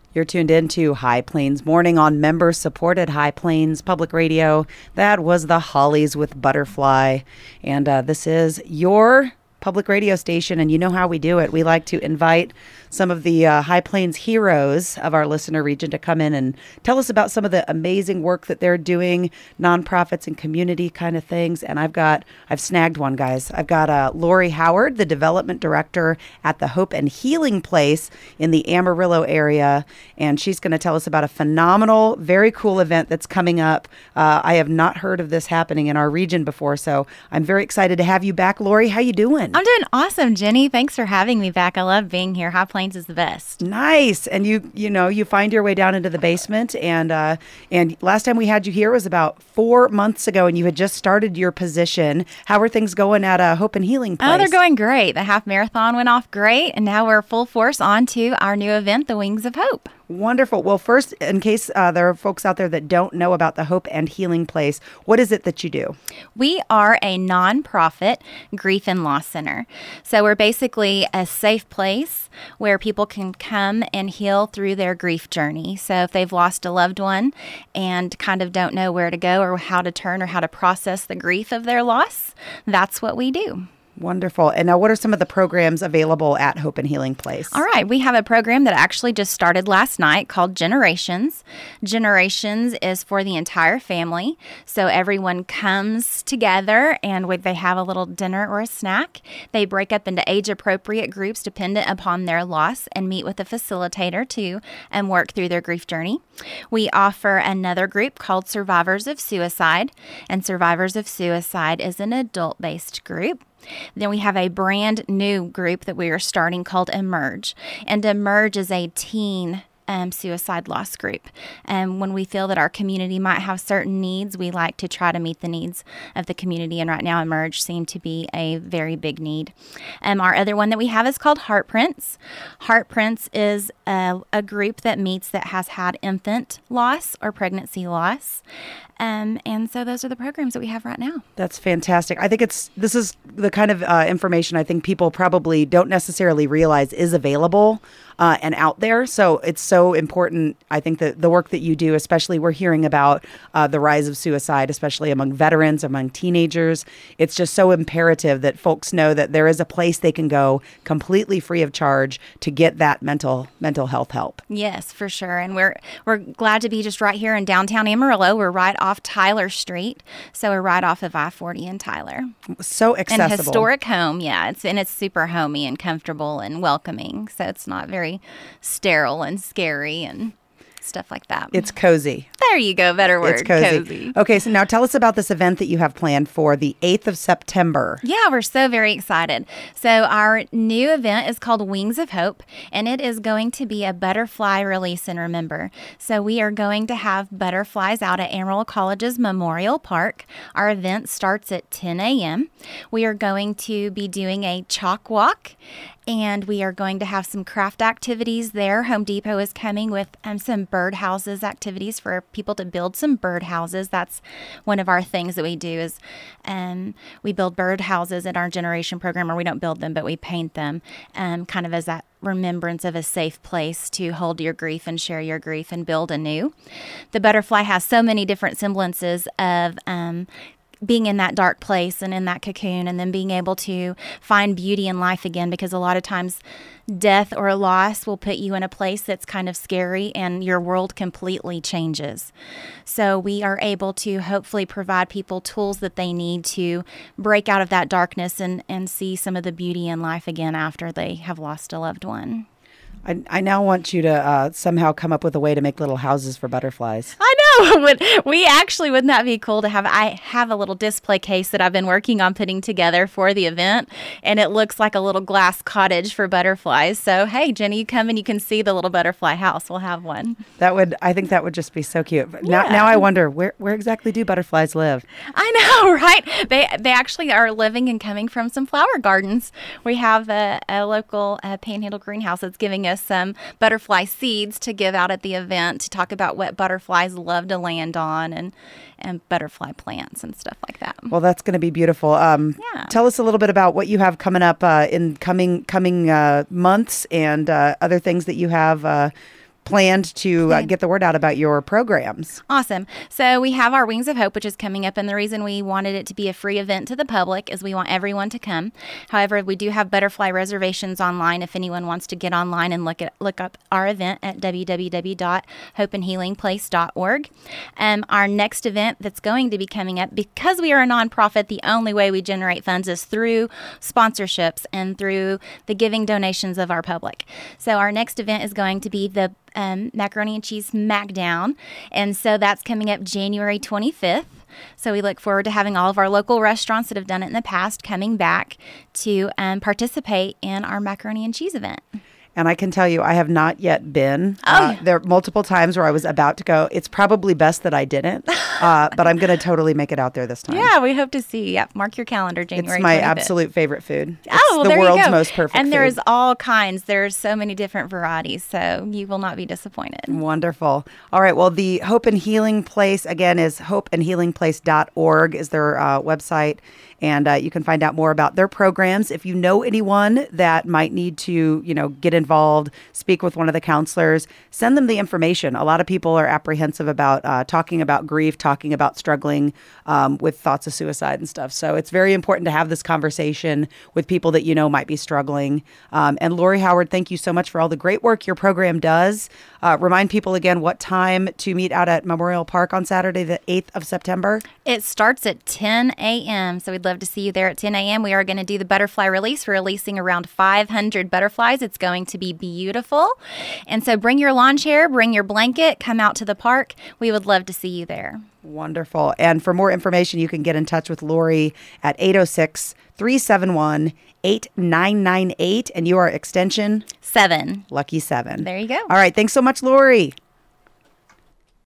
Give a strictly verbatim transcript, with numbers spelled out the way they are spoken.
You're tuned in to High Plains Morning on member-supported High Plains Public Radio. That was the Hollies with Butterfly. And uh, this is your public radio station, and you know how we do it. We like to invite some of the uh, High Plains heroes of our listener region to come in and tell us about some of the amazing work that they're doing, nonprofits and community kind of things. And I've got, I've snagged one, guys. I've got uh, Lori Howard, the development director at the Hope and Healing Place in the Amarillo area. And she's going to tell us about a phenomenal, very cool event that's coming up. Uh, I have not heard of this happening in our region before, so I'm very excited to have you back. Lori, how you doing? I'm doing awesome, Jenny. Thanks for having me back. I love being here. High Plains is the best. Nice. And you you know, you find your way down into the basement. And uh, and last time we had you here was about four months ago, and you had just started your position. How are things going at uh, Hope and Healing Place? Oh, they're going great. The half marathon went off great, and now we're full force on to our new event, the Wings of Hope. Wonderful. Well, first, in case uh, there are folks out there that don't know about the Hope and Healing Place, what is it that you do? We are a nonprofit grief and loss center. So we're basically a safe place where people can come and heal through their grief journey. So if they've lost a loved one and kind of don't know where to go or how to turn or how to process the grief of their loss, that's what we do. Wonderful. And now what are some of the programs available at Hope and Healing Place? All right. We have a program that actually just started last night called Generations. Generations is for the entire family. So everyone comes together and they have a little dinner or a snack. They break up into age-appropriate groups dependent upon their loss and meet with a facilitator too and work through their grief journey. We offer another group called Survivors of Suicide. And Survivors of Suicide is an adult-based group. Then we have a brand new group that we are starting called Emerge. And Emerge is a teen um, suicide loss group. And when we feel that our community might have certain needs, we like to try to meet the needs of the community. And right now, Emerge seem to be a very big need. Um, our other one that we have is called Heartprints. Heartprints is a, a group that meets that has had infant loss or pregnancy loss. Um, and so those are the programs that we have right now. That's fantastic. I think it's this is the kind of uh, information I think people probably don't necessarily realize is available uh, and out there. So it's so important. I think that the work that you do, especially we're hearing about uh, the rise of suicide, especially among veterans, among teenagers. It's just so imperative that folks know that there is a place they can go completely free of charge to get that mental mental health help. Yes, for sure. And we're we're glad to be just right here in downtown Amarillo. We're right off off Tyler Street, so we're right off of I forty in Tyler. So accessible. And historic home, yeah. It's and it's super homey and comfortable and welcoming, so it's not very sterile and scary and stuff like that. It's cozy. There you go, better word. It's cozy. cozy. Okay, so now tell us about this event that you have planned for the eighth of September. Yeah, we're so very excited. So our new event is called Wings of Hope, and it is going to be a butterfly release and remember. So we are going to have butterflies out at Amarillo College's Memorial Park. Our event starts at ten a.m. We are going to be doing a chalk walk, and we are going to have some craft activities there. Home Depot is coming with um, some birdhouses activities for people to build some birdhouses. That's one of our things that we do is um, we build birdhouses in our generation program, or we don't build them, but we paint them um, kind of as that remembrance of a safe place to hold your grief and share your grief and build anew. The butterfly has so many different semblances of um, being in that dark place and in that cocoon, and then being able to find beauty in life again, because a lot of times death or loss will put you in a place that's kind of scary and your world completely changes. So we are able to hopefully provide people tools that they need to break out of that darkness and, and see some of the beauty in life again after they have lost a loved one. I, I now want you to uh, somehow come up with a way to make little houses for butterflies. I know. Would we actually, wouldn't that be cool to have? I have a little display case that I've been working on putting together for the event, and it looks like a little glass cottage for butterflies. So, hey, Jenny, you come and you can see the little butterfly house. We'll have one. That would, I think that would just be so cute. Yeah. Now, now I wonder, where, where exactly do butterflies live? I know, right? They they actually are living and coming from some flower gardens. We have a, a local uh, Panhandle greenhouse that's giving us some butterfly seeds to give out at the event to talk about what butterflies love to land on, and and butterfly plants and stuff like that. Well, that's going to be beautiful. Um, yeah. Tell us a little bit about what you have coming up uh, in coming coming uh, months, and uh, other things that you have uh, planned to uh, get the word out about your programs. Awesome. So we have our Wings of Hope, which is coming up, and the reason we wanted it to be a free event to the public is we want everyone to come. However, we do have butterfly reservations online if anyone wants to get online and look at look up our event at w w w dot hope and healing place dot org. Um, our next event that's going to be coming up, because we are a nonprofit, the only way we generate funds is through sponsorships and through the giving donations of our public. So our next event is going to be the um, Macaroni and Cheese Smackdown, and so that's coming up January twenty-fifth. So we look forward to having all of our local restaurants that have done it in the past coming back to um, participate in our macaroni and cheese event. And I can tell you, I have not yet been. Oh, uh, yeah. There are multiple times where I was about to go. It's probably best that I didn't, uh, but I'm going to totally make it out there this time. Yeah, we hope to see you. Yep, mark your calendar, January It's my twenty-fifth. absolute favorite food. It's Oh, well, the there world's you go. most perfect and food. there's all kinds. There's so many different varieties, so you will not be disappointed. Wonderful. All right. Well, the Hope and Healing Place, again, is hope and healing place dot org is their uh, website. And uh, you can find out more about their programs. If you know anyone that might need to, you know, get involved, speak with one of the counselors, send them the information. A lot of people are apprehensive about uh, talking about grief, talking about struggling um, with thoughts of suicide and stuff. So it's very important to have this conversation with people that you know might be struggling. Um, and Lori Howard, thank you so much for all the great work your program does. Uh, remind people again what time to meet out at Memorial Park on Saturday, the eighth of September. It starts at ten a.m., so we'd love to see you there at ten a.m. We are going to do the butterfly release. We're releasing around five hundred butterflies. It's going to be beautiful. And so bring your lawn chair, bring your blanket, come out to the park. We would love to see you there. Wonderful. And for more information, you can get in touch with Lori at eight oh six, three seven one, eight nine nine eight. And you are extension Seven. Lucky seven. There you go. All right. Thanks so much, Lori.